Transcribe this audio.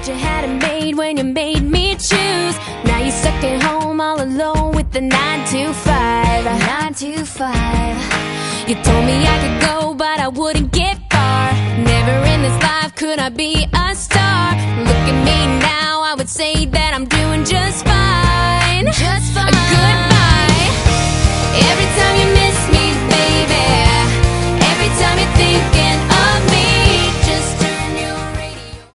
Thought you had it made when you made me choose. Now you're stuck at home all alone with the 9 to 5. 9 to 5. You told me I could go, but I wouldn't get far. Never in this life could I be a star. Look at me now, I would say that I'm doing just fine.